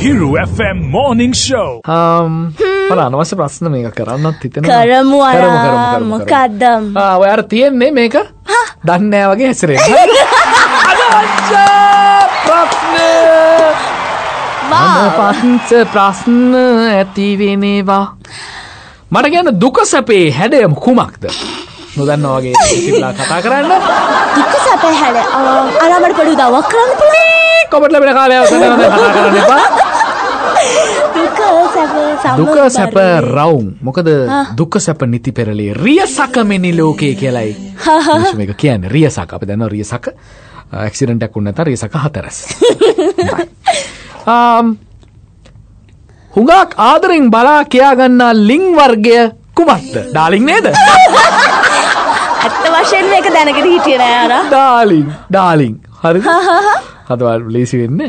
Hiru FM morning show. අනවශ්‍ය ප්‍රශ්න මේක කරන්නත් හිතෙනවා. කරමු මොකද්ද? ඔයාලා තියන්නේ මේක දන්නේ නැහැ වගේ හැසිරෙන්න. අනවශ්‍ය ප්‍රශ්න ඇති වෙනවා. මට කියන්න දුක සැපේ හැඩය කුමක්ද? නොදන්නා වගේ ඉතිලා කතා කරන්න. දුක සැපේ හැඩය. අරමඩ පොඩි උදව්වක් කරන්න පුළුවන්. කොමඩ් ලැබෙන කාලය කතා කරන්න එපා. දුක සැප රවුම්. මොකද දුක සැප නිති පෙරළේ රියසක මෙනි ලෝකේ කියලායි මේක කියන්නේ. රියසක අපි දන්නවා රියසක ඇක්සිඩන්ට් එකක් වුණ නැත්නම් රියසක හතරස්. හුඟක් ආදරෙන් බලා කියා ගන්නා ලිං වර්ගය කුමක්ද? ඩාලින් නේද? ඇත්ත වශයෙන්ම මේක දැනගෙන හිටියේ නෑ අර. ඩාලින්. හරිද? හදවල් ලේසි වෙන්නේ.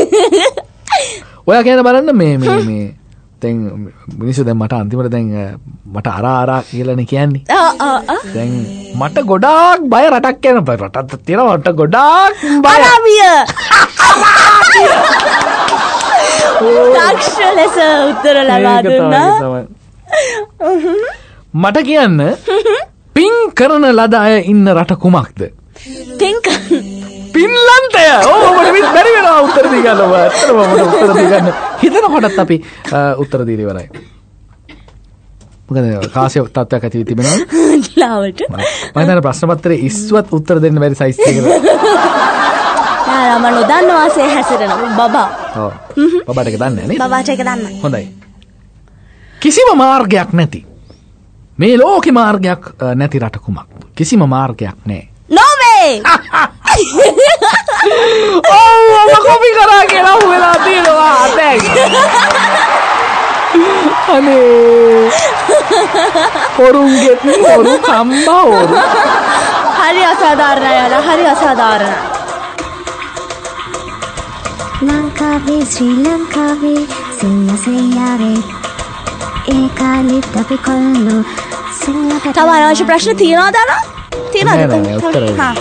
ඔයා කියන බලන්න මේ දැන් මිනිස්සු දැන් මට අන්තිමට දැන් මට අරා කියලානේ කියන්නේ. දැන් මට ගොඩාක් බය රටක් යන රටක් තියෙනවා මට ගොඩාක් බය. අරාබිය. තාක්ෂ ලෙස උත්තර ලබා දුන්නා. මට කියන්න පින් කරන ලද අය ඉන්න රට කුමක්ද? පින්ලන්තය. මට බැරි වෙනවා උත්තර දී ගන්න. ඇත්තටම මට උත්තර දී ගන්න හිතනකොටත් අපි උත්තර දීලා ඉවරයි. මොකද කාසිය තත්ත්වයක් ඇති තිබෙනවා. ලාවට. මම හිතන්නේ ප්‍රශ්න පත්‍රයේ ඉස්වත් උත්තර දෙන්න බැරි සයිස් එකකට. යා මම නොදන්න වාසේ හැසිරෙන බබා. ඔව්. බබාට ඒක දන්නේ නැහැ නේද? බබාට ඒක දන්නේ. හොඳයි. කිසිම මාර්ගයක් නැති. මේ ලෝකේ මාර්ගයක් නැති රට කුමක්ද? කිසිම මාර්ගයක් නැහැ. නෝවේ. ඔව් කොපි කරා කියලා හුවෙලා තියෙනවා දැන්. අනේ. පොරුන්ගේ පොරු කම්බා ඕරු. හරි අසාධාරණයි යාලා. හරි අසාධාරණයි. ලංකාවේ ශ්‍රී ලංකාවේ සිංහ සෙයාවේ ඒ කාලෙත් අපි කොල්ලෝ සිංහකට. තව අනවශ්‍ය ප්‍රශ්න තියනවද අර? තියනවද? ලංකාවේ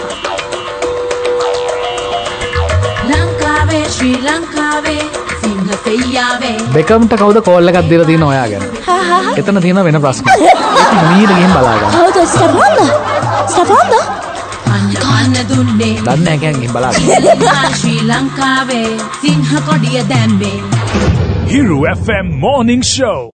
ශ්‍රී ලංකාවේ සිංහ සෙයාවේ බෙකම්ට කවුද කෝල් එකක් දීලා තියෙන ඔයා ගැන? එතන තියෙන වෙන ප්‍රශ්න. ඒක මීට ගිහින් බලා ගන්න. හවුද ස්ටප්වන්ද? අන්න දුන්නේ දන්නේ නැහැ කියන් ගිහින් බලා ගන්න. ශ්‍රී ලංකාවේ සිංහ කොඩිය දැම්බේ Hiru FM morning show.